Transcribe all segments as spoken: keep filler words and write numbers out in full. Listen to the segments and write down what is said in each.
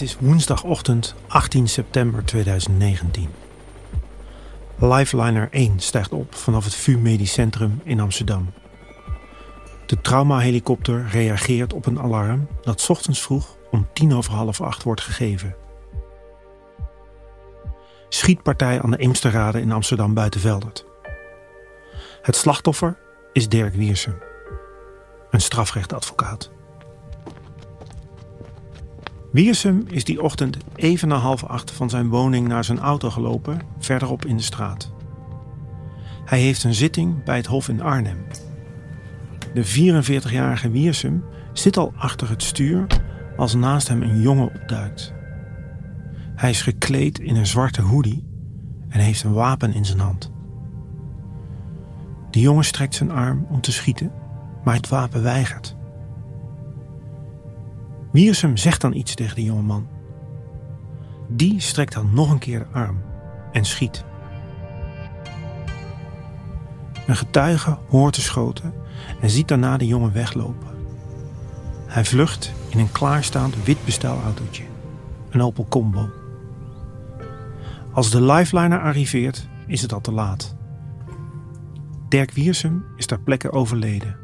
is woensdagochtend achttien september tweeduizend negentien. Lifeliner één stijgt op vanaf het V U Medisch Centrum in Amsterdam. De traumahelikopter reageert op een alarm dat 's ochtends vroeg om tien over half acht wordt gegeven. Schietpartij aan de Eemsterrade in Amsterdam Buitenveldert. Het slachtoffer is Dirk Wiersum, een strafrechtadvocaat. Wiersum is die ochtend even na half acht van zijn woning naar zijn auto gelopen, verderop in de straat. Hij heeft een zitting bij het Hof in Arnhem. De vierenveertigjarige Wiersum zit al achter het stuur als naast hem een jongen opduikt. Hij is gekleed in een zwarte hoodie en heeft een wapen in zijn hand. De jongen strekt zijn arm om te schieten, maar het wapen weigert. Wiersum zegt dan iets tegen de jongeman. Die strekt dan nog een keer de arm en schiet. Een getuige hoort de schoten en ziet daarna de jongen weglopen. Hij vlucht in een klaarstaand wit bestelautootje, een Opel Combo. Als de Lifeliner arriveert, is het al te laat. Dirk Wiersum is ter plekke overleden.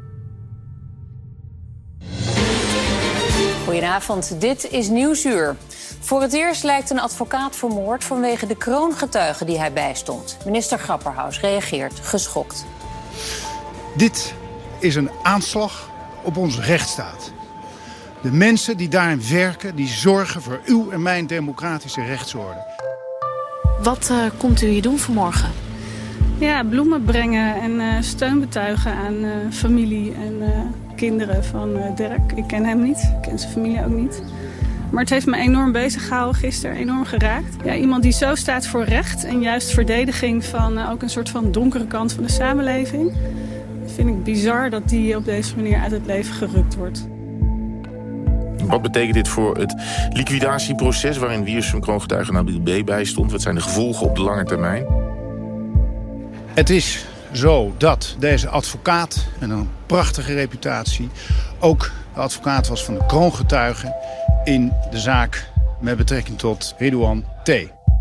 Goedenavond, dit is Nieuwsuur. Voor het eerst lijkt een advocaat vermoord vanwege de kroongetuige die hij bijstond. Minister Grapperhaus reageert geschokt. Dit is een aanslag op onze rechtsstaat. De mensen die daarin werken, die zorgen voor uw en mijn democratische rechtsorde. Wat uh, komt u hier doen vanmorgen? Ja, bloemen brengen en uh, steun betuigen aan uh, familie en uh, kinderen van uh, Dirk. Ik ken hem niet, ik ken zijn familie ook niet. Maar het heeft me enorm bezig gehouden gisteren, enorm geraakt. Ja, iemand die zo staat voor recht en juist verdediging van uh, ook een soort van donkere kant van de samenleving. Vind ik bizar dat die op deze manier uit het leven gerukt wordt. Wat betekent dit voor het liquidatieproces waarin Wiersum kroongetuige Nabil B. bijstond? Wat zijn de gevolgen op de lange termijn? Het is zo dat deze advocaat met een prachtige reputatie ook de advocaat was van de kroongetuige in de zaak met betrekking tot Ridouan T.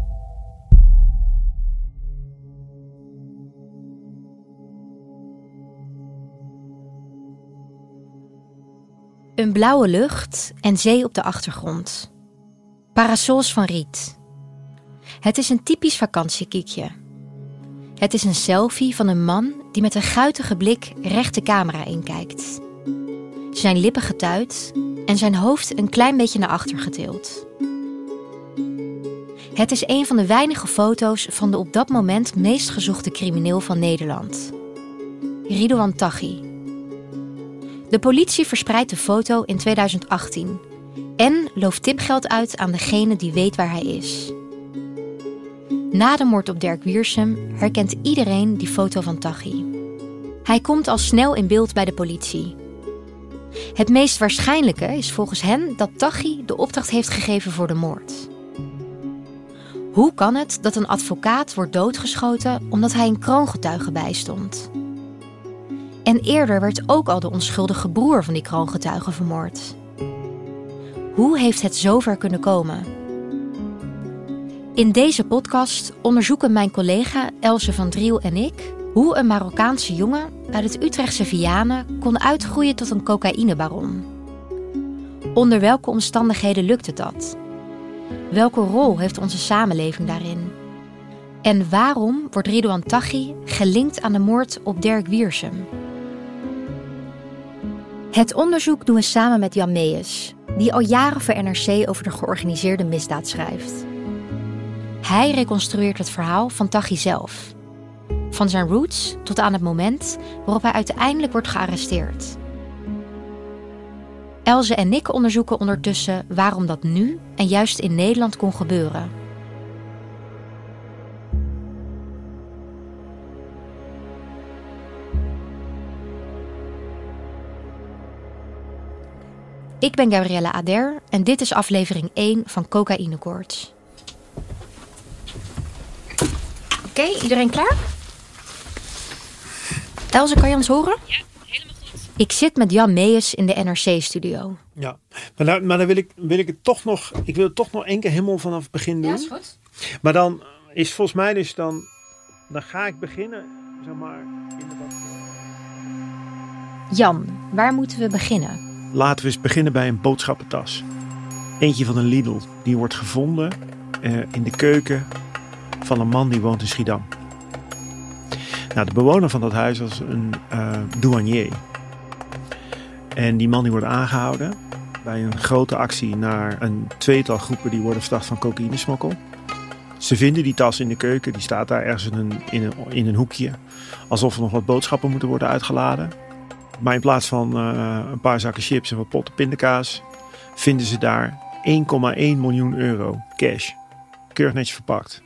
Een blauwe lucht en zee op de achtergrond. Parasols van riet. Het is een typisch vakantiekiekje. Het is een selfie van een man die met een guitige blik recht de camera inkijkt. Zijn lippen getuit en zijn hoofd een klein beetje naar achter getild. Het is een van de weinige foto's van de op dat moment meest gezochte crimineel van Nederland. Ridouan Taghi. De politie verspreidt de foto in tweeduizend achttien en looft tipgeld uit aan degene die weet waar hij is. Na de moord op Dirk Wiersum herkent iedereen die foto van Taghi. Hij komt al snel in beeld bij de politie. Het meest waarschijnlijke is volgens hen dat Taghi de opdracht heeft gegeven voor de moord. Hoe kan het dat een advocaat wordt doodgeschoten omdat hij een kroongetuige bijstond? En eerder werd ook al de onschuldige broer van die kroongetuige vermoord. Hoe heeft het zover kunnen komen? In deze podcast onderzoeken mijn collega Else van Driel en ik hoe een Marokkaanse jongen uit het Utrechtse Vianen kon uitgroeien tot een cocaïnebaron. Onder welke omstandigheden lukte dat? Welke rol heeft onze samenleving daarin? En waarom wordt Ridouan Taghi gelinkt aan de moord op Dirk Wiersum? Het onderzoek doen we samen met Jan Meijers, die al jaren voor N R C over de georganiseerde misdaad schrijft. Hij reconstrueert het verhaal van Taghi zelf. Van zijn roots tot aan het moment waarop hij uiteindelijk wordt gearresteerd. Else en ik onderzoeken ondertussen waarom dat nu en juist in Nederland kon gebeuren. Ik ben Gabriella Ader en dit is aflevering één van Cocaïnekoorts. Oké, okay, iedereen klaar? Else, kan je ons horen? Ja, helemaal goed. Ik zit met Jan Meijers in de N R C-studio. Ja, Maar, nou, maar dan wil ik, wil ik het toch nog... Ik wil het toch nog één keer helemaal vanaf het begin doen. Ja, is goed. Maar dan is volgens mij dus dan... Dan ga ik beginnen, zeg maar... In de wat... Jan, waar moeten we beginnen? Laten we eens beginnen bij een boodschappentas. Eentje van een Lidl. Die wordt gevonden uh, in de keuken van een man die woont in Schiedam. Nou, de bewoner van dat huis was een uh, douanier. En die man die wordt aangehouden bij een grote actie naar een tweetal groepen die worden verdacht van cocaïnesmokkel. Ze vinden die tas in de keuken, die staat daar ergens in een, in een, in een hoekje. Alsof er nog wat boodschappen moeten worden uitgeladen. Maar in plaats van uh, een paar zakken chips en wat potten pindakaas, vinden ze daar één komma één miljoen euro cash. Keurig netjes verpakt.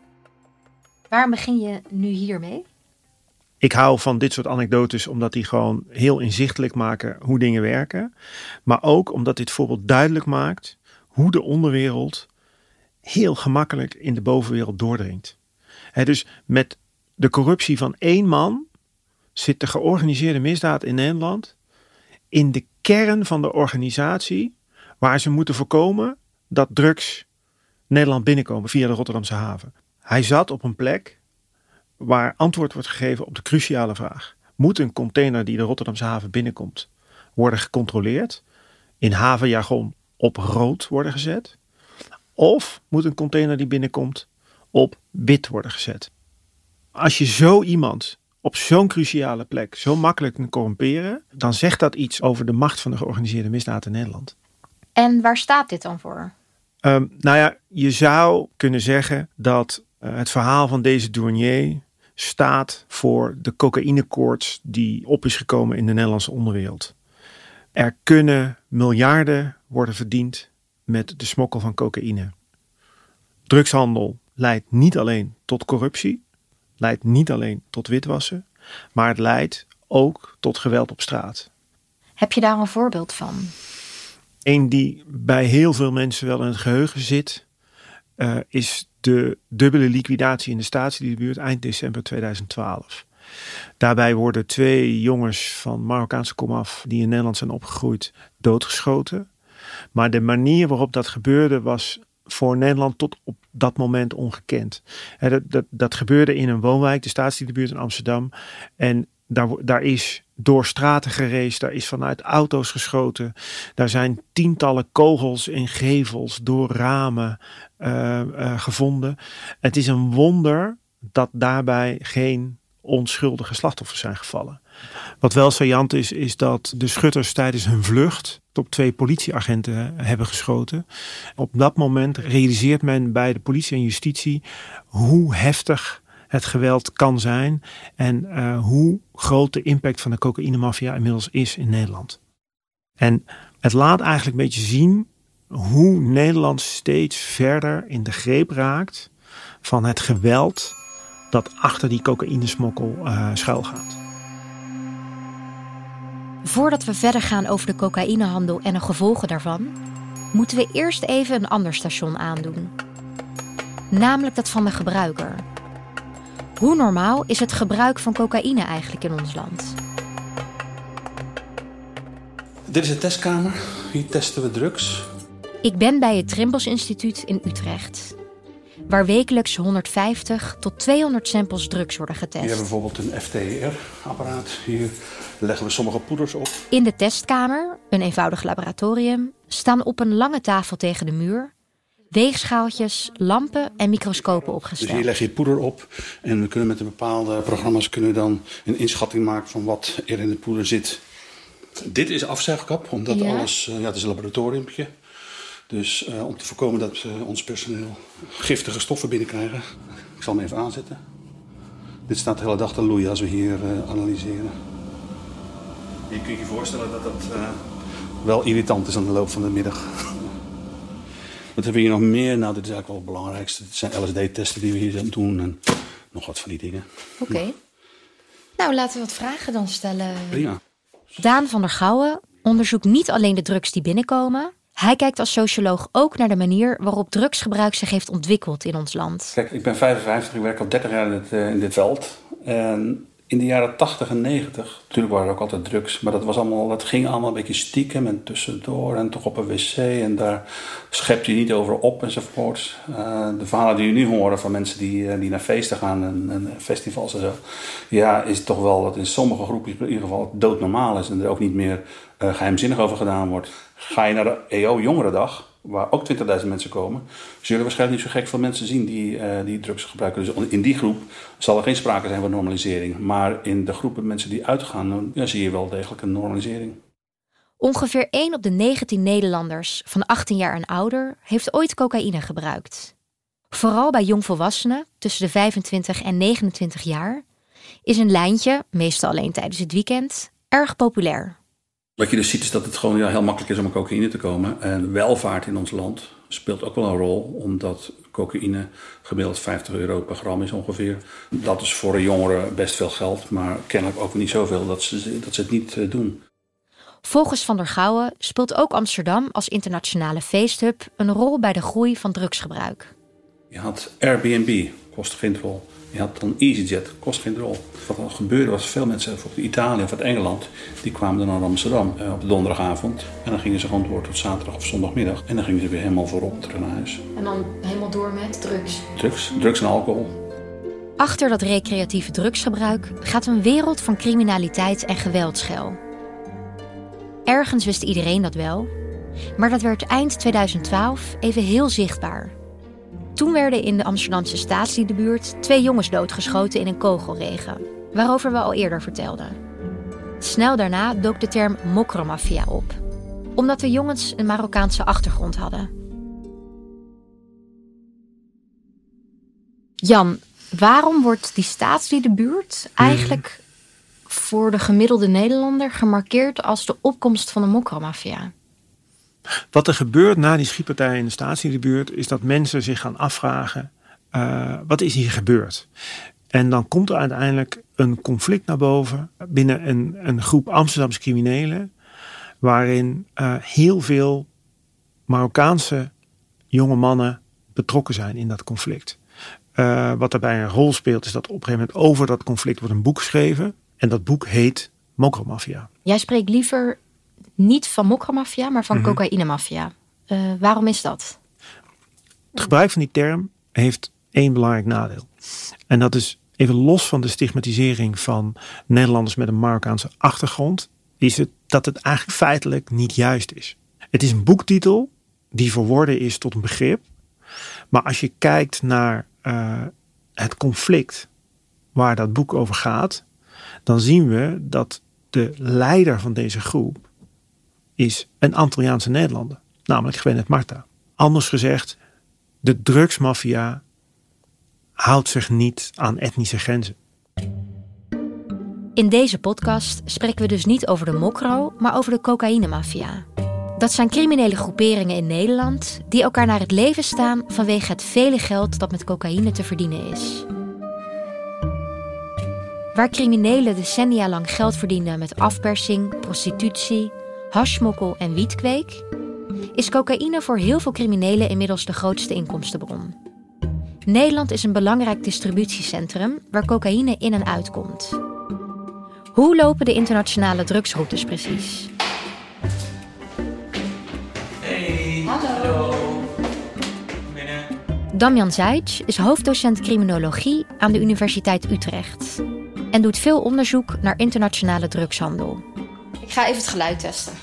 Waarom begin je nu hiermee? Ik hou van dit soort anekdotes omdat die gewoon heel inzichtelijk maken hoe dingen werken. Maar ook omdat dit voorbeeld duidelijk maakt hoe de onderwereld heel gemakkelijk in de bovenwereld doordringt. He, dus met de corruptie van één man zit de georganiseerde misdaad in Nederland in de kern van de organisatie waar ze moeten voorkomen dat drugs Nederland binnenkomen via de Rotterdamse haven. Hij zat op een plek waar antwoord wordt gegeven op de cruciale vraag. Moet een container die de Rotterdamse haven binnenkomt worden gecontroleerd, in havenjargon op rood worden gezet? Of moet een container die binnenkomt op wit worden gezet? Als je zo iemand op zo'n cruciale plek zo makkelijk kunt corrumperen, dan zegt dat iets over de macht van de georganiseerde misdaad in Nederland. En waar staat dit dan voor? Um, nou ja, je zou kunnen zeggen dat uh, het verhaal van deze douanier staat voor de cocaïnekoorts die op is gekomen in de Nederlandse onderwereld. Er kunnen miljarden worden verdiend met de smokkel van cocaïne. Drugshandel leidt niet alleen tot corruptie, leidt niet alleen tot witwassen, maar het leidt ook tot geweld op straat. Heb je daar een voorbeeld van? Eén die bij heel veel mensen wel in het geheugen zit, uh, is de dubbele liquidatie in de Staatsdierenbuurt eind december tweeduizend twaalf. Daarbij worden twee jongens van Marokkaanse komaf die in Nederland zijn opgegroeid doodgeschoten. Maar de manier waarop dat gebeurde was voor Nederland tot op dat moment ongekend. He, dat, dat, dat gebeurde in een woonwijk, de Staatsdierenbuurt in Amsterdam. En daar, daar is door straten gereisd, daar is vanuit auto's geschoten. Daar zijn tientallen kogels in gevels door ramen uh, uh, gevonden. Het is een wonder dat daarbij geen onschuldige slachtoffers zijn gevallen. Wat wel saillant is, is dat de schutters tijdens hun vlucht op twee politieagenten hebben geschoten. Op dat moment realiseert men bij de politie en justitie hoe heftig het geweld kan zijn en uh, hoe groot de impact van de cocaïnemafia inmiddels is in Nederland. En het laat eigenlijk een beetje zien hoe Nederland steeds verder in de greep raakt van het geweld dat achter die cocaïnesmokkel uh, schuilgaat. Voordat we verder gaan over de cocaïnehandel en de gevolgen daarvan, moeten we eerst even een ander station aandoen. Namelijk dat van de gebruiker. Hoe normaal is het gebruik van cocaïne eigenlijk in ons land? Dit is de testkamer. Hier testen we drugs. Ik ben bij het Trimbos Instituut in Utrecht, waar wekelijks honderdvijftig tot tweehonderd samples drugs worden getest. Hier hebben we bijvoorbeeld een F T R-apparaat. Hier leggen we sommige poeders op. In de testkamer, een eenvoudig laboratorium, staan op een lange tafel tegen de muur weegschaaltjes, lampen en microscopen opgesteld. Dus hier leg je poeder op en we kunnen met een bepaalde programma's kunnen dan een inschatting maken van wat er in de poeder zit. Dit is afzuigkap, omdat ja. alles, ja, het is een laboratoriumpje. Dus uh, om te voorkomen dat uh, ons personeel giftige stoffen binnenkrijgen. Ik zal hem even aanzetten. Dit staat de hele dag te loeien als we hier uh, analyseren. Je kunt je voorstellen dat dat uh, wel irritant is aan de loop van de middag. Wat hebben we hier nog meer? Nou, dit is eigenlijk wel het belangrijkste. Dit zijn L S D-testen die we hier doen en nog wat van die dingen. Oké. Okay. Nou, laten we wat vragen dan stellen. Prima. Daan van der Gouwen onderzoekt niet alleen de drugs die binnenkomen. Hij kijkt als socioloog ook naar de manier waarop drugsgebruik zich heeft ontwikkeld in ons land. Kijk, ik ben vijfenvijftig, ik werk al dertig jaar in dit, uh, in dit veld. En In de jaren tachtig en negentig, natuurlijk waren er ook altijd drugs, maar dat, was allemaal, dat ging allemaal een beetje stiekem en tussendoor en toch op een wc en daar schepte je niet over op enzovoort. Uh, de verhalen die je nu horen van mensen die, die naar feesten gaan en, en festivals en zo, ja, is toch wel dat in sommige groepen in ieder geval doodnormaal is en er ook niet meer uh, geheimzinnig over gedaan wordt. Ga je naar de E O Jongerendag, waar ook twintigduizend mensen komen, zullen waarschijnlijk niet zo gek veel mensen zien die, uh, die drugs gebruiken. Dus in die groep zal er geen sprake zijn van normalisering. Maar in de groepen mensen die uitgaan, dan ja, zie je wel degelijk een normalisering. Ongeveer één op de negentien Nederlanders van achttien jaar en ouder heeft ooit cocaïne gebruikt. Vooral bij jongvolwassenen tussen de vijfentwintig en negenentwintig jaar is een lijntje, meestal alleen tijdens het weekend, erg populair. Wat je dus ziet is dat het gewoon ja, heel makkelijk is om aan cocaïne te komen. En welvaart in ons land speelt ook wel een rol, omdat cocaïne gemiddeld vijftig euro per gram is ongeveer. Dat is voor een jongere best veel geld, maar kennelijk ook niet zoveel dat ze, dat ze het niet uh, doen. Volgens Van der Gouwen speelt ook Amsterdam als internationale feesthub een rol bij de groei van drugsgebruik. Je had Airbnb, kost geen rol. Je had dan EasyJet, kost geen rol. Wat er gebeurde was, veel mensen uit Italië of uit Engeland, die kwamen dan naar Amsterdam uh, op de donderdagavond. En dan gingen ze gewoon door tot zaterdag of zondagmiddag. En dan gingen ze weer helemaal voorop terug naar huis. En dan helemaal door met drugs? Drugs, drugs en alcohol. Achter dat recreatieve drugsgebruik gaat een wereld van criminaliteit en geweld schuil. Ergens wist iedereen dat wel, maar dat werd eind tweeduizend twaalf even heel zichtbaar. Toen werden in de Amsterdamse Staatsliedenbuurt twee jongens doodgeschoten in een kogelregen, waarover we al eerder vertelden. Snel daarna dook de term mokromafia op, omdat de jongens een Marokkaanse achtergrond hadden. Jan, waarom wordt die Staatsliedenbuurt eigenlijk voor de gemiddelde Nederlander gemarkeerd als de opkomst van de mokromafia? Wat er gebeurt na die schietpartij in de Staatsliedenbuurt is dat mensen zich gaan afvragen, uh, wat is hier gebeurd? En dan komt er uiteindelijk een conflict naar boven binnen een, een groep Amsterdamse criminelen, waarin uh, heel veel Marokkaanse jonge mannen betrokken zijn in dat conflict. Uh, wat daarbij een rol speelt is dat op een gegeven moment over dat conflict wordt een boek geschreven. En dat boek heet Mokromafia. Jij spreekt liever niet van mokromafia, maar van mm-hmm. cocaïnemafia. Uh, waarom is dat? Het gebruik van die term heeft één belangrijk nadeel. En dat is, even los van de stigmatisering van Nederlanders met een Marokkaanse achtergrond, is het dat het eigenlijk feitelijk niet juist is. Het is een boektitel die verworden is tot een begrip. Maar als je kijkt naar uh, het conflict waar dat boek over gaat, dan zien we dat de leider van deze groep is een Antilliaanse Nederlander, namelijk Gwenet Marta. Anders gezegd, de drugsmafia houdt zich niet aan etnische grenzen. In deze podcast spreken we dus niet over de mokro, maar over de cocaïnemafia. Dat zijn criminele groeperingen in Nederland die elkaar naar het leven staan vanwege het vele geld dat met cocaïne te verdienen is. Waar criminelen decennia lang geld verdienen met afpersing, prostitutie, hashsmokkel en wietkweek, is cocaïne voor heel veel criminelen inmiddels de grootste inkomstenbron. Nederland is een belangrijk distributiecentrum waar cocaïne in en uitkomt. Hoe lopen de internationale drugsroutes precies? Hey, hallo. Binnen. Damian Zajc is hoofddocent criminologie aan de Universiteit Utrecht en doet veel onderzoek naar internationale drugshandel. Ik ga even het geluid testen.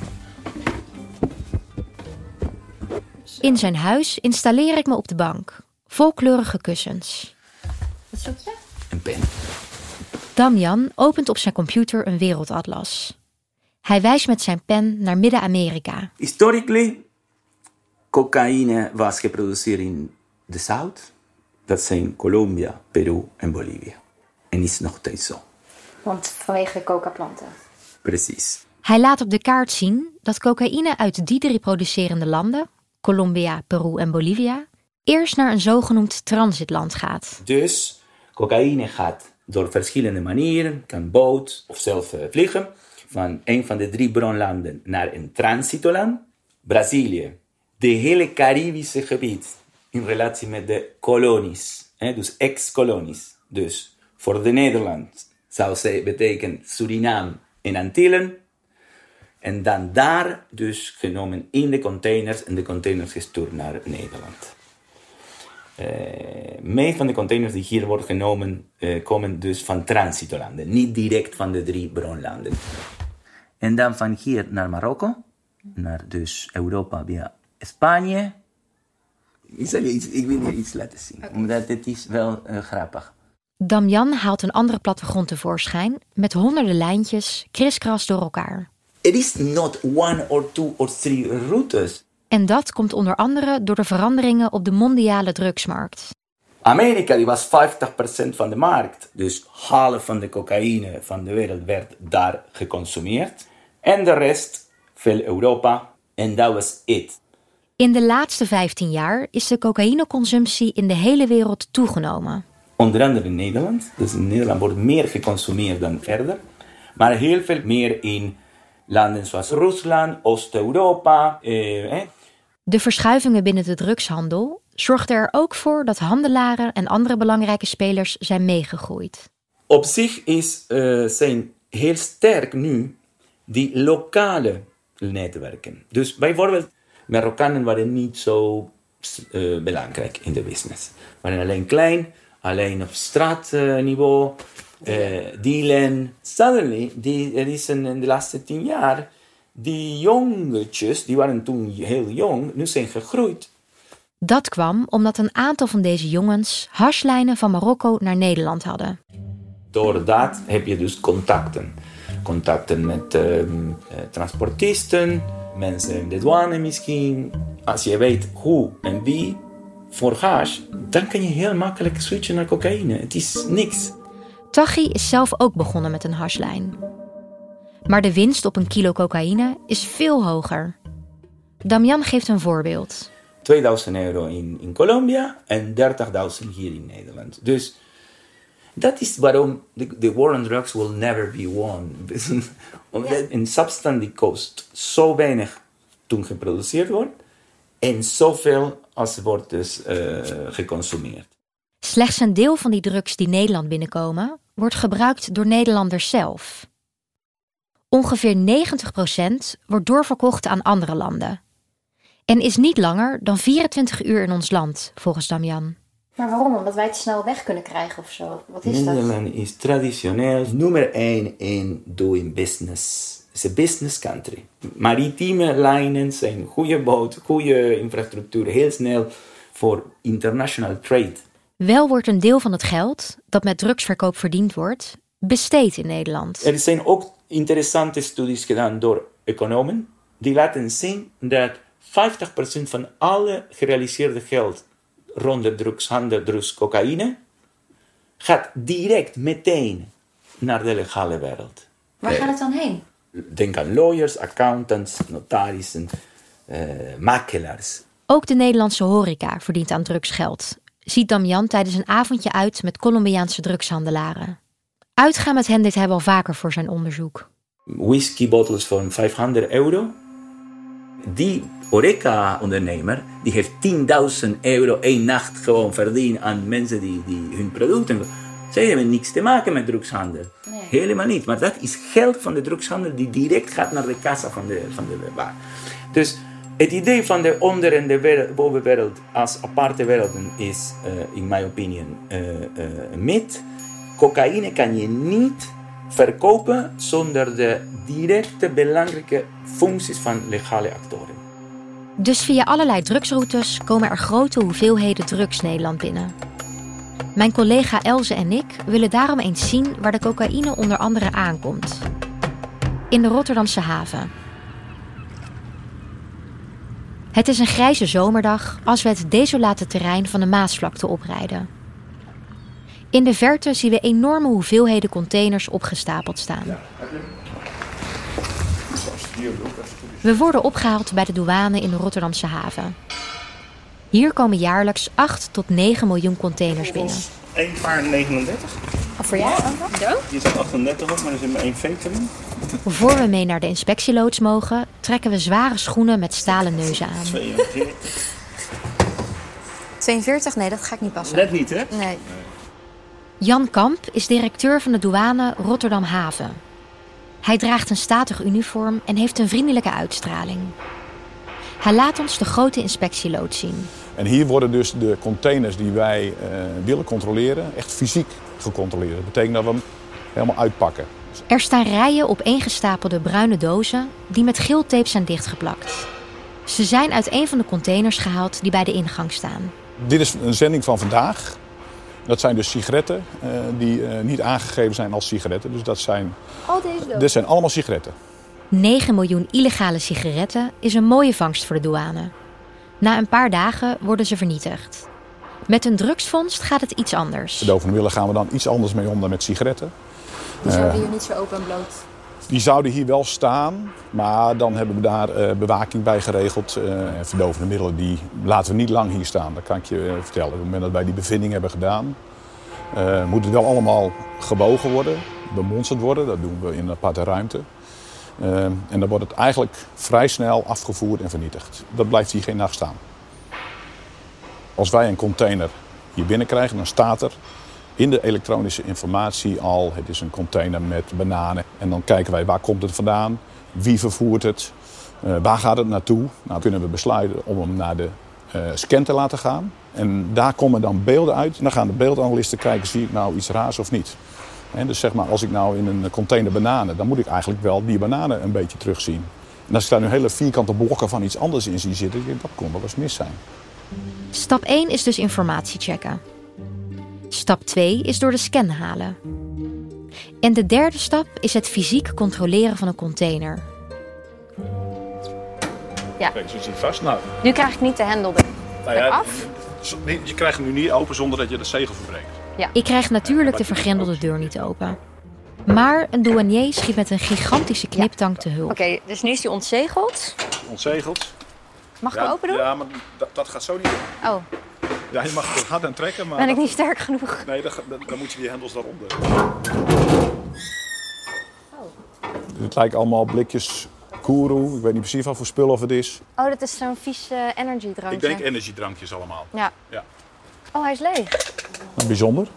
In zijn huis installeer ik me op de bank, vol kleurige kussens. Wat zoek je? Een pen. Damian opent op zijn computer een wereldatlas. Hij wijst met zijn pen naar Midden-Amerika. Historically, cocaïne was geproduceerd in de Zuid. Dat zijn Colombia, Peru en Bolivia. En is nog steeds zo. Want vanwege de coca-planten. Precies. Hij laat op de kaart zien dat cocaïne uit die drie producerende landen, Colombia, Peru en Bolivia, eerst naar een zogenoemd transitland gaat. Dus cocaïne gaat door verschillende manieren, kan boot of zelf uh, vliegen, van een van de drie bronlanden naar een transitoland. Brazilië, de hele Caribische gebied in relatie met de kolonies, hè, dus ex-kolonies. Dus voor de Nederland zou ze betekenen Suriname en Antillen. En dan daar dus genomen in de containers en de containers gestuurd naar Nederland. Uh, meest van de containers die hier worden genomen uh, komen dus van transitolanden, niet direct van de drie bronlanden. En dan van hier naar Marokko, naar dus Europa via Spanje. Ik, zal je iets, ik wil je iets laten zien, okay. Omdat het is wel uh, grappig. Damian haalt een andere plattegrond tevoorschijn met honderden lijntjes kriskras door elkaar. It is not one or two or three routes. En dat komt onder andere door de veranderingen op de mondiale drugsmarkt. Amerika die was vijftig procent van de markt. Dus half van de cocaïne van de wereld werd daar geconsumeerd. En de rest veel Europa. En dat was het. In de laatste vijftien jaar is de cocaïneconsumptie in de hele wereld toegenomen. Onder andere in Nederland. Dus in Nederland wordt meer geconsumeerd dan verder. Maar heel veel meer in landen zoals Rusland, Oost-Europa. Eh, eh. De verschuivingen binnen de drugshandel zorgden er ook voor dat handelaren en andere belangrijke spelers zijn meegegroeid. Op zich is, uh, zijn heel sterk nu die lokale netwerken. Dus bijvoorbeeld, Marokkanen waren niet zo uh, belangrijk in de business. Waren alleen klein, alleen op straatniveau, uh, dealen. Suddenly, die, er is een, in de laatste tien jaar, die jongetjes, die waren toen heel jong, nu zijn gegroeid. Dat kwam omdat een aantal van deze jongens hashlijnen van Marokko naar Nederland hadden. Door dat heb je dus contacten. Contacten met uh, transportisten, mensen in de douane misschien. Als je weet hoe en wie voor hash, dan kan je heel makkelijk switchen naar cocaïne. Het is niks. Taghi is zelf ook begonnen met een hashlijn. Maar de winst op een kilo cocaïne is veel hoger. Damian geeft een voorbeeld. tweeduizend euro in, in Colombia en dertigduizend hier in Nederland. Dus dat is waarom de war on drugs will never be won. Omdat een substance die kost zo weinig toen geproduceerd wordt en zoveel als wordt dus uh, geconsumeerd. Slechts een deel van die drugs die Nederland binnenkomen wordt gebruikt door Nederlanders zelf. Ongeveer negentig procent wordt doorverkocht aan andere landen. En is niet langer dan vierentwintig uur in ons land, volgens Damian. Maar waarom? Omdat wij het snel weg kunnen krijgen of zo? Wat is dat? Nederland is traditioneel nummer één in doing business. Het is een business country. Maritieme lijnen zijn goede boot, goede infrastructuur, heel snel voor international trade. Wel wordt een deel van het geld dat met drugsverkoop verdiend wordt, besteed in Nederland. Er zijn ook interessante studies gedaan door economen die laten zien dat vijftig procent van alle gerealiseerde geld rond de drugshandel, drugs, cocaïne, gaat direct meteen naar de legale wereld. Waar gaat het dan heen? Denk aan lawyers, accountants, notarissen, uh, makelaars. Ook de Nederlandse horeca verdient aan drugsgeld, ziet Damian tijdens een avondje uit met Colombiaanse drugshandelaren. Uitgaan met hen deed hij wel vaker voor zijn onderzoek. Whiskybottles van vijfhonderd euro. Die horeca-ondernemer die heeft tienduizend euro één nacht gewoon verdiend aan mensen die, die hun producten. Zij hebben niks te maken met drugshandel. Nee. Helemaal niet. Maar dat is geld van de drugshandel die direct gaat naar de kassa van de, van de bar. Dus het idee van de onder- en de wereld, bovenwereld als aparte werelden is, uh, in mijn opinie, uh, uh, een mythe. Cocaïne kan je niet verkopen zonder de directe belangrijke functies van legale actoren. Dus via allerlei drugsroutes komen er grote hoeveelheden drugs Nederland binnen. Mijn collega Elze en ik willen daarom eens zien waar de cocaïne onder andere aankomt. In de Rotterdamse haven. Het is een grijze zomerdag als we het desolate terrein van de Maasvlakte oprijden. In de verte zien we enorme hoeveelheden containers opgestapeld staan. We worden opgehaald bij de douane in de Rotterdamse haven. Hier komen jaarlijks acht tot negen miljoen containers binnen. één paar negenendertig. Of voor jou ook? Zo? Hier staat achtendertig op, maar er zit maar één fake erin. Voor we mee naar de inspectieloods mogen, trekken we zware schoenen met stalen neuzen aan. tweeënveertig? Nee, dat ga ik niet passen. Net niet, hè? Nee. Jan Kamp is directeur van de douane Rotterdam Haven. Hij draagt een statig uniform en heeft een vriendelijke uitstraling. Hij laat ons de grote inspectieloods zien. En hier worden dus de containers die wij uh, willen controleren echt fysiek gecontroleerd. Dat betekent dat we hem helemaal uitpakken. Er staan rijen opeengestapelde bruine dozen die met geeltape zijn dichtgeplakt. Ze zijn uit een van de containers gehaald die bij de ingang staan. Dit is een zending van vandaag. Dat zijn dus sigaretten uh, die uh, niet aangegeven zijn als sigaretten. Dus dat zijn, Al deze dozen? dit zijn allemaal sigaretten. negen miljoen illegale sigaretten is een mooie vangst voor de douane. Na een paar dagen worden ze vernietigd. Met een drugsvondst gaat het iets anders. Verdovende middelen gaan we dan iets anders mee om dan met sigaretten. Die zouden uh, hier niet zo open en bloot? Die zouden hier wel staan, maar dan hebben we daar uh, bewaking bij geregeld. Uh, en verdovende middelen die laten we niet lang hier staan, dat kan ik je uh, vertellen. Op het moment dat wij die bevinding hebben gedaan, uh, moet het wel allemaal gewogen worden, bemonsterd worden. Dat doen we in een aparte ruimte. Uh, en dan wordt het eigenlijk vrij snel afgevoerd en vernietigd. Dat blijft hier geen nacht staan. Als wij een container hier binnenkrijgen, dan staat er in de elektronische informatie al, het is een container met bananen. En dan kijken wij waar komt het vandaan, wie vervoert het, uh, waar gaat het naartoe. Nou kunnen we besluiten om hem naar de uh, scan te laten gaan. En daar komen dan beelden uit. En dan gaan de beeldanalisten kijken, zie ik nou iets raars of niet. En dus zeg maar, als ik nou in een container bananen, dan moet ik eigenlijk wel die bananen een beetje terugzien. En als ik daar nu hele vierkante blokken van iets anders in zie zitten, denk ik, dat kon wel eens mis zijn. Stap één is dus informatie checken. Stap twee is door de scan halen. En de derde stap is het fysiek controleren van een container. Ja. Kijk, zo zit vast. Nou, nu krijg ik niet de hendel er. nou ja, af. Je krijgt hem nu niet open zonder dat je de zegel verbreekt. Ja. Ik krijg natuurlijk de vergrendelde deur niet open. Maar een douanier schiet met een gigantische kniptang te hulp. Oké, okay, dus nu is die ontzegeld. Ontzegeld. Mag ik ja, hem open doen? Ja, maar dat, dat gaat zo niet doen. Oh. Ja, je mag het hard aan trekken, maar... Ben ik dat, niet sterk genoeg? Nee, dan, dan, dan moet je die hendels daaronder. Oh. Het lijkt allemaal blikjes Koeroe. Ik weet niet precies wat voor spul of het is. Oh, dat is zo'n vies uh, energy drankje. Ik denk energy drankjes allemaal. Ja. ja. Oh, hij is leeg. Bijzonder.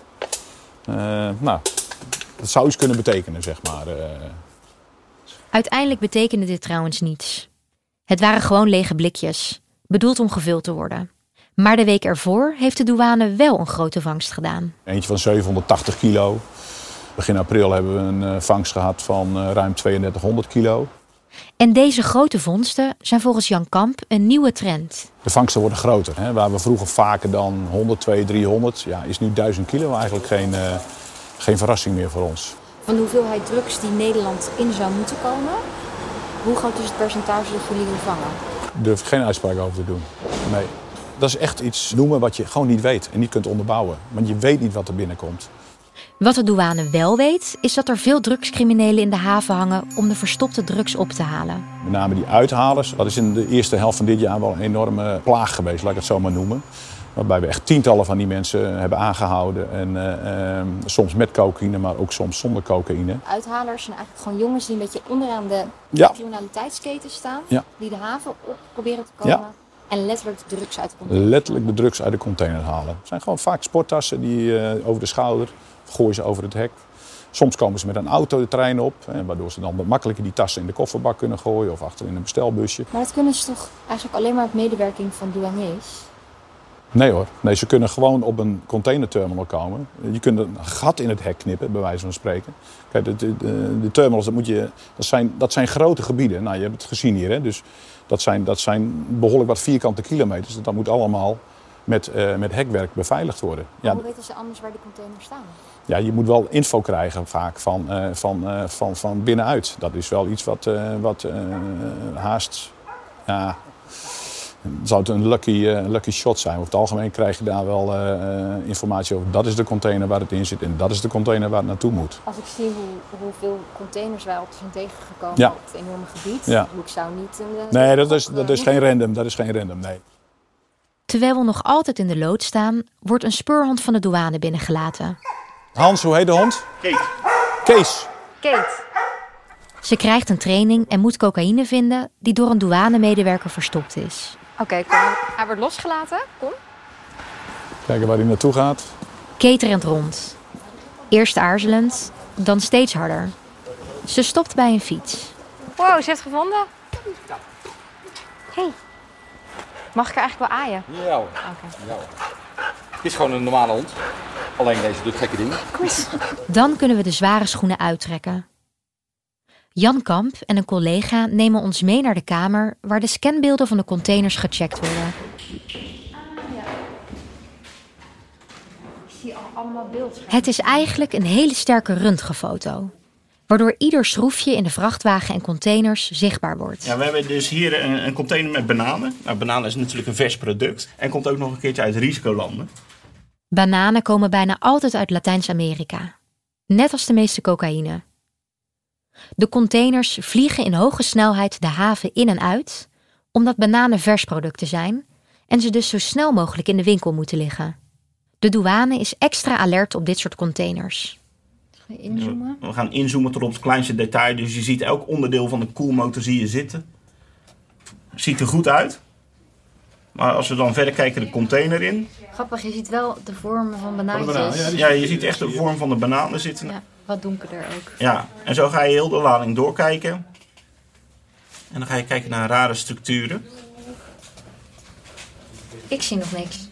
Uh, nou, dat zou iets kunnen betekenen, zeg maar. Uh... Uiteindelijk betekende dit trouwens niets. Het waren gewoon lege blikjes, bedoeld om gevuld te worden. Maar de week ervoor heeft de douane wel een grote vangst gedaan. Eentje van zevenhonderdtachtig kilo. Begin april hebben we een uh, vangst gehad van uh, ruim tweeëndertighonderd kilo. En deze grote vondsten zijn volgens Jan Kamp een nieuwe trend. De vangsten worden groter. Hè? Waar we vroeger vaker dan honderd, tweehonderd, driehonderd... Ja, is nu duizend kilo eigenlijk geen, uh, geen verrassing meer voor ons. Van de hoeveelheid drugs die Nederland in zou moeten komen, hoe groot is het percentage dat jullie wil vangen? Daar durf ik geen uitspraak over te doen. Nee. Dat is echt iets noemen wat je gewoon niet weet en niet kunt onderbouwen. Want je weet niet wat er binnenkomt. Wat de douane wel weet, is dat er veel drugscriminelen in de haven hangen om de verstopte drugs op te halen. Met name die uithalers, dat is in de eerste helft van dit jaar wel een enorme plaag geweest, laat ik het zo maar noemen. Waarbij we echt tientallen van die mensen hebben aangehouden. En uh, uh, soms met cocaïne, maar ook soms zonder cocaïne. Uithalers zijn eigenlijk gewoon jongens die een beetje onderaan de ja. criminaliteitsketen staan. Ja. Die de haven op proberen te komen. Ja. En letterlijk de drugs uit de container Letterlijk de drugs uit de container halen. Het zijn gewoon vaak sporttassen die uh, over de schouder, gooien ze over het hek. Soms komen ze met een auto de trein op, hè, waardoor ze dan wat makkelijker die tassen in de kofferbak kunnen gooien of achter in een bestelbusje. Maar dat kunnen ze toch eigenlijk alleen maar met medewerking van douaniers? Nee hoor, nee, ze kunnen gewoon op een containerterminal komen. Je kunt een gat in het hek knippen, bij wijze van spreken. Kijk, de, de, de terminals, dat, moet je, dat, zijn, dat zijn grote gebieden. Nou, je hebt het gezien hier, hè? Dus dat zijn, dat zijn behoorlijk wat vierkante kilometers. Dat moet allemaal met, uh, met hekwerk beveiligd worden. Ja. Hoe weten ze anders waar die containers staan? Ja, je moet wel info krijgen vaak van, uh, van, uh, van, van binnenuit. Dat is wel iets wat, uh, wat uh, haast... Ja, zou het een lucky, uh, lucky shot zijn. Over het algemeen krijg je daar wel uh, informatie over. Dat is de container waar het in zit en dat is de container waar het naartoe moet. Als ik zie hoe, hoeveel containers wij op zijn tegengekomen ja. op het enorme gebied, ja. ik zou niet... Uh, nee, dat is, dat is geen random. Dat is geen random, nee. Terwijl we nog altijd in de lood staan, wordt een speurhond van de douane binnengelaten. Hans, hoe heet de hond? Kate. Kees. Kate. Ze krijgt een training en moet cocaïne vinden die door een douanemedewerker verstopt is. Oké, okay, kom. Hij wordt losgelaten. Kom. Kijken waar hij naartoe gaat. keterend rond. Eerst aarzelend, dan steeds harder. Ze stopt bij een fiets. Wow, ze heeft het gevonden. Hey, mag ik er eigenlijk wel aaien? Ja hoor. Okay. Ja hoor. Het is gewoon een normale hond. Alleen deze doet gekke dingen. Kom eens. Dan kunnen we de zware schoenen uittrekken. Jan Kamp en een collega nemen ons mee naar de kamer waar de scanbeelden van de containers gecheckt worden. Ik zie allemaal beeldschermen. Het is eigenlijk een hele sterke röntgenfoto, waardoor ieder schroefje in de vrachtwagen en containers zichtbaar wordt. Ja, we hebben dus hier een, een container met bananen. Nou, bananen is natuurlijk een vers product en komt ook nog een keertje uit risicolanden. Bananen komen bijna altijd uit Latijns-Amerika, net als de meeste cocaïne. De containers vliegen in hoge snelheid de haven in en uit, omdat bananen versproducten zijn en ze dus zo snel mogelijk in de winkel moeten liggen. De douane is extra alert op dit soort containers. Ga je inzoomen? We gaan inzoomen tot op het kleinste detail, dus je ziet elk onderdeel van de koelmotor zie je zitten. Ziet er goed uit. Maar als we dan verder kijken de container in. Grappig, je ziet wel de vormen van banaantjes. Banaan, ja, ja, je ziet echt de vorm van de bananen zitten. Ja, wat donkerder ook. Ja, en zo ga je heel de lading doorkijken. En dan ga je kijken naar rare structuren. Ik zie nog niks.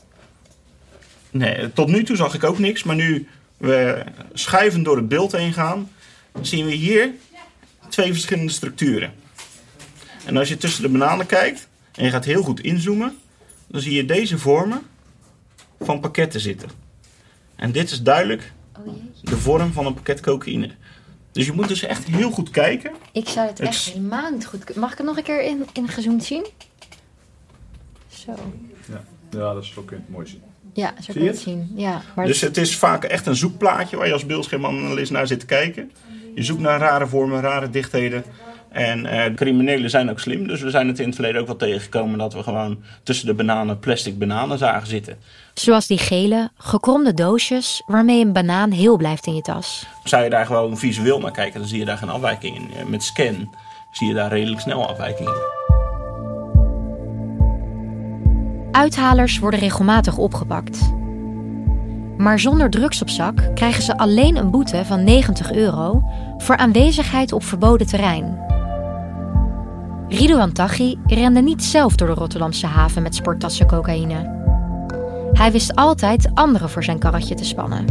Nee, tot nu toe zag ik ook niks. Maar nu we schuivend door het beeld heen gaan, zien we hier twee verschillende structuren. En als je tussen de bananen kijkt en je gaat heel goed inzoomen, dan zie je deze vormen van pakketten zitten. En dit is duidelijk de vorm van een pakket cocaïne. Dus je moet dus echt heel goed kijken. Ik zou het, het echt is... helemaal niet goed... Mag ik het nog een keer in, in gezoomd zien? Zo. Ja, ja dat is ook mooi zien. Ja, zo kan je het zien. Ja, maar dus het is vaak echt een zoekplaatje waar je als beeldschermanalist naar zit te kijken. Je zoekt naar rare vormen, rare dichtheden. En uh, de criminelen zijn ook slim. Dus we zijn het in het verleden ook wel tegengekomen dat we gewoon tussen de bananen plastic bananen zagen zitten. Zoals die gele, gekromde doosjes waarmee een banaan heel blijft in je tas. Zou je daar gewoon visueel naar kijken, dan zie je daar geen afwijking in. Met scan zie je daar redelijk snel afwijkingen in. Uithalers worden regelmatig opgepakt. Maar zonder drugs op zak krijgen ze alleen een boete van negentig euro voor aanwezigheid op verboden terrein. Ridouan Taghi rende niet zelf door de Rotterdamse haven met sporttassen cocaïne. Hij wist altijd anderen voor zijn karretje te spannen.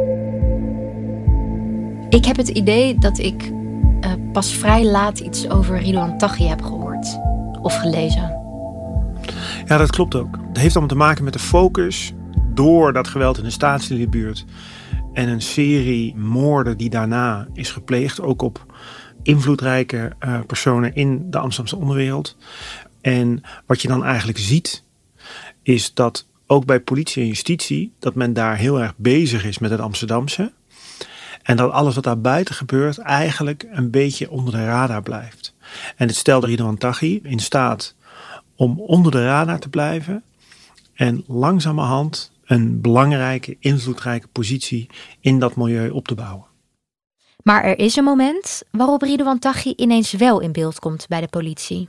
Ik heb het idee dat ik uh, pas vrij laat iets over Ridouan Taghi heb gehoord of gelezen. Ja, dat klopt ook. Het heeft allemaal te maken met de focus door dat geweld in de Staatsliedenbuurt en een serie moorden die daarna is gepleegd, ook op invloedrijke uh, personen in de Amsterdamse onderwereld. En wat je dan eigenlijk ziet, is dat ook bij politie en justitie, dat men daar heel erg bezig is met het Amsterdamse. En dat alles wat daar buiten gebeurt eigenlijk een beetje onder de radar blijft. En het stelde Ridouan Taghi in staat om onder de radar te blijven en langzamerhand een belangrijke, invloedrijke positie in dat milieu op te bouwen. Maar er is een moment waarop Ridouan Taghi ineens wel in beeld komt bij de politie.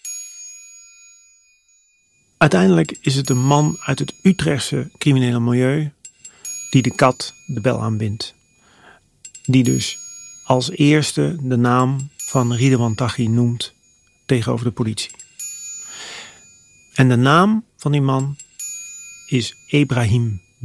Uiteindelijk is het een man uit het Utrechtse criminele milieu die de kat de bel aanbindt. Die dus als eerste de naam van Ridouan Taghi noemt tegenover de politie. En de naam van die man is Ebrahim B.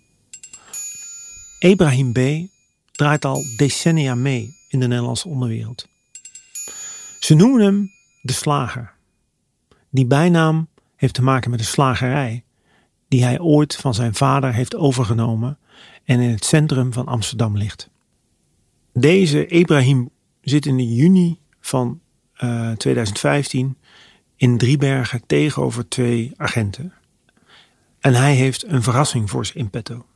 Ebrahim B. draait al decennia mee in de Nederlandse onderwereld. Ze noemen hem de slager. Die bijnaam heeft te maken met een slagerij die hij ooit van zijn vader heeft overgenomen en in het centrum van Amsterdam ligt. Deze Ebrahim zit in de juni van uh, twintig vijftien in Driebergen tegenover twee agenten. En hij heeft een verrassing voor ze in petto.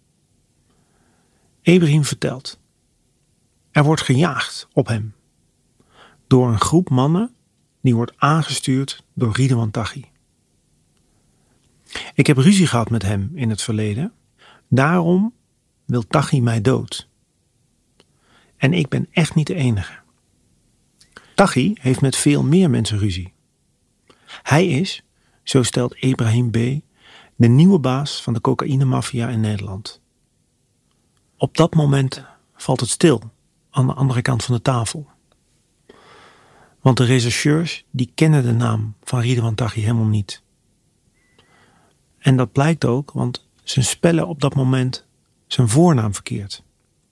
Ebrahim vertelt: er wordt gejaagd op hem door een groep mannen die wordt aangestuurd door Ridouan Taghi. Ik heb ruzie gehad met hem in het verleden. Daarom wil Taghi mij dood. En ik ben echt niet de enige. Taghi heeft met veel meer mensen ruzie. Hij is, zo stelt Ebrahim B., de nieuwe baas van de cocaïnemafia in Nederland. Op dat moment valt het stil aan de andere kant van de tafel. Want de rechercheurs die kennen de naam van Ridouan Taghi helemaal niet. En dat blijkt ook, want ze spellen op dat moment zijn voornaam verkeerd.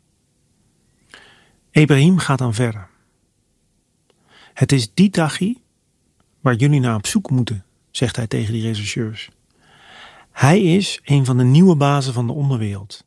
Ebrahim gaat dan verder. Het is die Taghi waar jullie naar op zoek moeten, zegt hij tegen die rechercheurs. Hij is een van de nieuwe bazen van de onderwereld.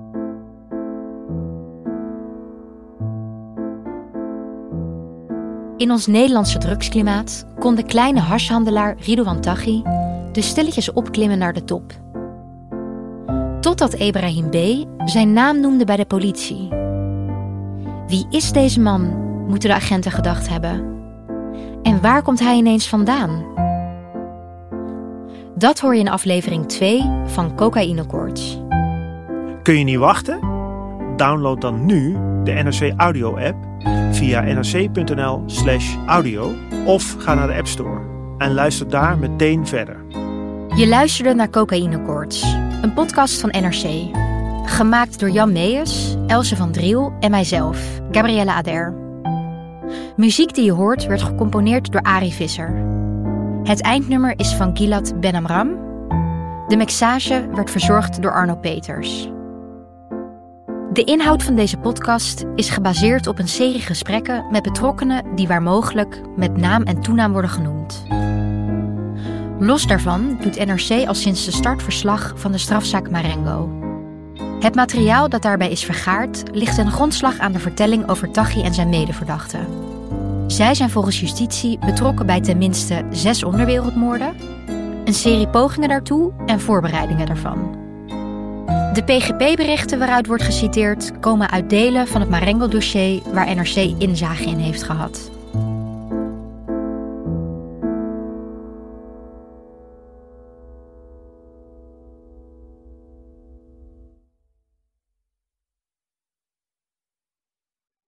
In ons Nederlandse drugsklimaat kon de kleine hashhandelaar Ridouan Taghi dus stilletjes opklimmen naar de top. Totdat Ebrahim B. zijn naam noemde bij de politie. Wie is deze man, moeten de agenten gedacht hebben. En waar komt hij ineens vandaan? Dat hoor je in aflevering twee van Cocaïnekoorts. Kun je niet wachten? Download dan nu de N R C Audio app via nrc.nl slash audio of ga naar de App Store en luister daar meteen verder. Je luisterde naar Cocaïnekoorts, een podcast van N R C. Gemaakt door Jan Meijers, Else van Driel en mijzelf, Gabrielle Ader. Muziek die je hoort werd gecomponeerd door Arie Visser. Het eindnummer is van Gilad Ben Amram. De mixage werd verzorgd door Arno Peters. De inhoud van deze podcast is gebaseerd op een serie gesprekken met betrokkenen die waar mogelijk met naam en toenaam worden genoemd. Los daarvan doet N R C al sinds de start verslag van de strafzaak Marengo. Het materiaal dat daarbij is vergaard ligt ten grondslag aan de vertelling over Taghi en zijn medeverdachten. Zij zijn volgens justitie betrokken bij tenminste zes onderwereldmoorden, een serie pogingen daartoe en voorbereidingen daarvan. De P G P-berichten waaruit wordt geciteerd komen uit delen van het Marengo-dossier waar N R C inzage in heeft gehad.